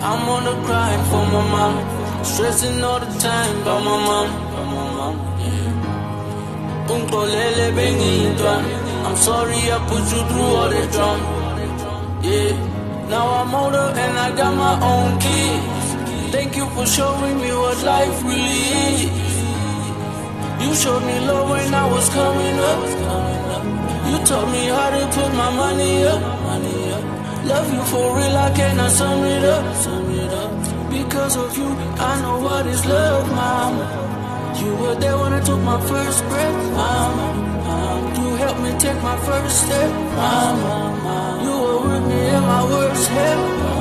I'm on the grind for my mom, stressing all the time about my mom. Ungixolele bengiyintwana, I'm sorry I put you through all the drama. Yeah, now I'm older and I got my own kids. Thank you for showing me what life really is. You showed me love when I was coming up. You taught me how to put my money up. Love you for real, I cannot sum it up. Because of you, I know what is love, mama. You were there when I took my first breath, mama. You helped me take my first step, mama. You were with me in my worst hell.